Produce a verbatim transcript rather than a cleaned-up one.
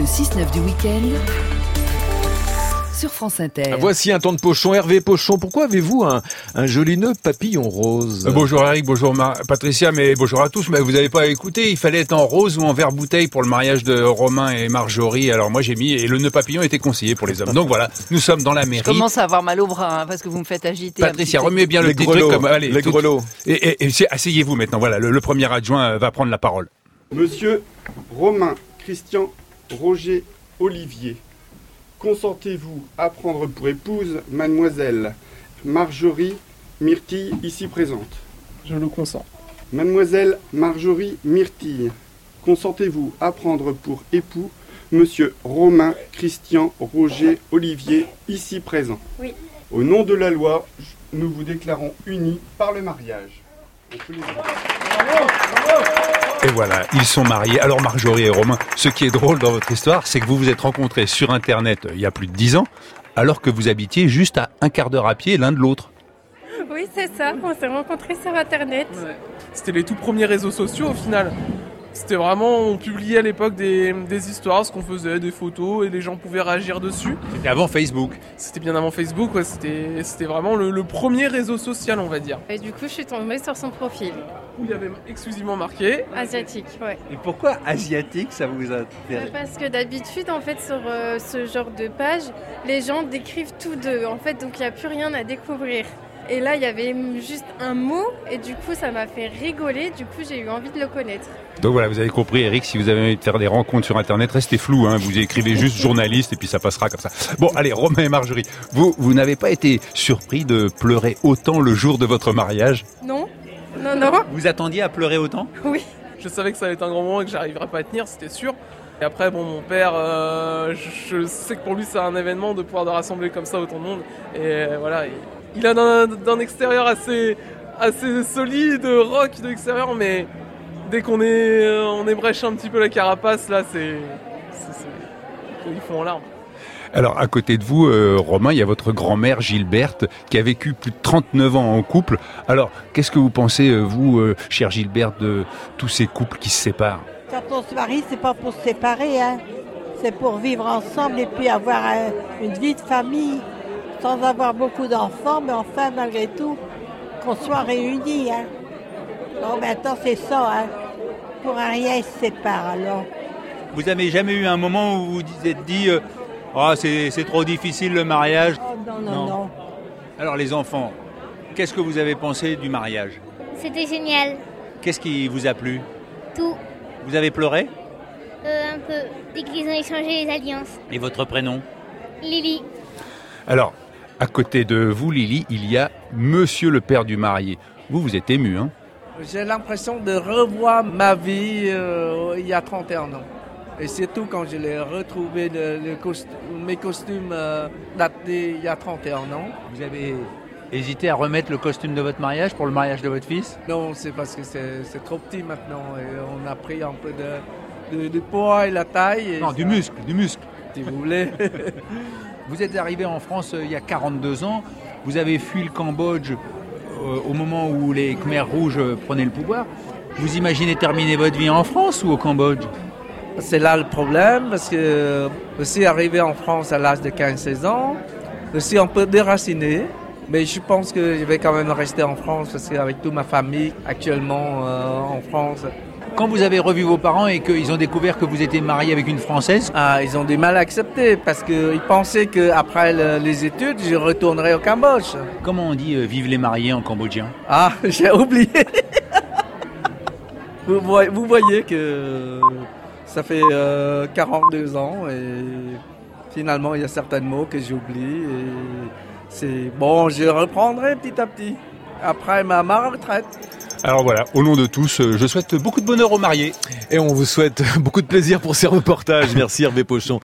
six neuf du week-end sur France Inter. Voici un temps de Pochon. Hervé Pochon, pourquoi avez-vous un, un joli nœud papillon rose ? euh, Bonjour Eric, bonjour Mar- Patricia, mais bonjour à tous. Mais vous n'avez pas écouté, il fallait être en rose ou en vert bouteille pour le mariage de Romain et Marjorie. Alors moi j'ai mis, et le nœud papillon était conseillé pour les hommes. Donc voilà, nous sommes dans la mairie. Je commence à avoir mal au bras hein, parce que vous me faites agiter. Patricia, remets bien le Les petit grelots, truc comme... Allez, les tout- grelots. Et, et, et c'est- asseyez-vous maintenant, voilà, le, le premier adjoint va prendre la parole. Monsieur Romain Christian Roger Olivier, consentez-vous à prendre pour épouse mademoiselle Marjorie Myrtille, ici présente? Je le consens. Mademoiselle Marjorie Myrtille, consentez-vous à prendre pour époux Monsieur Romain Christian Roger Olivier, ici présent? Oui. Au nom de la loi, nous vous déclarons unis par le mariage. On peut les Et voilà, ils sont mariés. Alors Marjorie et Romain, ce qui est drôle dans votre histoire, c'est que vous vous êtes rencontrés sur Internet il y a plus de dix ans, alors que vous habitiez juste à un quart d'heure à pied l'un de l'autre. Oui, c'est ça. On s'est rencontrés sur Internet. Ouais. C'était les tout premiers réseaux sociaux au final. C'était vraiment, on publiait à l'époque des, des histoires, ce qu'on faisait, des photos, et les gens pouvaient réagir dessus. C'était avant Facebook. C'était bien avant Facebook, ouais, c'était, c'était vraiment le, le premier réseau social, on va dire. Et du coup, je suis tombée sur son profil. Où il y avait exclusivement marqué. Asiatique, ouais. Et pourquoi asiatique, ça vous Euh, intéresse? Parce que d'habitude, en fait, sur euh, ce genre de page, les gens décrivent tout d'eux, en fait, donc il n'y a plus rien à découvrir. Et là, il y avait juste un mot, et du coup, ça m'a fait rigoler, du coup, j'ai eu envie de le connaître. Donc voilà, vous avez compris Eric, si vous avez envie de faire des rencontres sur Internet, restez flou, hein, vous écrivez juste journaliste et puis ça passera comme ça. Bon, allez, Romain et Marjorie, vous, vous n'avez pas été surpris de pleurer autant le jour de votre mariage? Non? Non, non? Vous attendiez à pleurer autant? Oui. Je savais que ça allait être un grand moment et que j'arriverais pas à tenir, c'était sûr. Et après, bon, mon père, euh, je sais que pour lui, c'est un événement de pouvoir de rassembler comme ça autant de monde. Et euh, voilà, il, il a d'un, d'un extérieur assez, assez solide, rock de l'extérieur, mais dès qu'on est, on ébrèche un petit peu la carapace, là, c'est, c'est, c'est il faut en larmes. Alors, à côté de vous, euh, Romain, il y a votre grand-mère Gilberte qui a vécu plus de trente-neuf ans en couple. Alors, qu'est-ce que vous pensez, euh, vous, euh, chère Gilberte, de tous ces couples qui se séparent? Quand on se marie, c'est pas pour se séparer, hein. C'est pour vivre ensemble et puis avoir un- une vie de famille sans avoir beaucoup d'enfants, mais enfin, malgré tout, qu'on soit réunis, hein. Donc maintenant, c'est ça, hein. Pour un rien, ils se séparent, alors. Vous n'avez jamais eu un moment où vous vous êtes dit euh, oh, c'est, c'est trop difficile le mariage? Oh, non, non, Non. non. Alors les enfants, qu'est-ce que vous avez pensé du mariage? C'était génial. Qu'est-ce qui vous a plu? Tout. Vous avez pleuré? Euh, un peu. Dès qu'ils ont échangé les alliances. Et votre prénom? Lily. Alors, à côté de vous, Lily, il y a Monsieur le père du marié. Vous, vous êtes ému, hein? J'ai l'impression de revoir ma vie euh, il y a trente et un ans. Et surtout quand je l'ai retrouvé, le, le costu- mes costumes euh, datés il y a trente et un ans. Vous avez hésité à remettre le costume de votre mariage pour le mariage de votre fils? Non, c'est parce que c'est, c'est trop petit maintenant. Et on a pris un peu de, de, de poids et la taille. Et Non, ça, du muscle, du muscle. si vous voulez. Vous êtes arrivé en France euh, il y a quarante-deux ans. Vous avez fui le Cambodge euh, au moment où les Khmers rouges euh, prenaient le pouvoir. Vous imaginez terminer votre vie en France ou au Cambodge? C'est là le problème parce que je suis arrivé en France à l'âge de quinze seize ans. Je suis un peu déraciné, mais je pense que je vais quand même rester en France parce qu'avec toute ma famille actuellement euh, en France. Quand vous avez revu vos parents et qu'ils ont découvert que vous étiez marié avec une Française, Ah, ils ont du mal à accepter parce qu'ils pensaient qu'après le, les études, je retournerais au Cambodge. comment on dit euh, vive les mariés en cambodgien? Ah, j'ai oublié. vous, voyez, vous voyez que ça fait euh, quarante-deux ans et finalement il y a certains mots que j'oublie et c'est bon, je reprendrai petit à petit après ma, ma retraite. Alors voilà, au nom de tous, euh, je souhaite beaucoup de bonheur aux mariés. Et on vous souhaite beaucoup de plaisir pour ces reportages. Merci Hervé Pochon.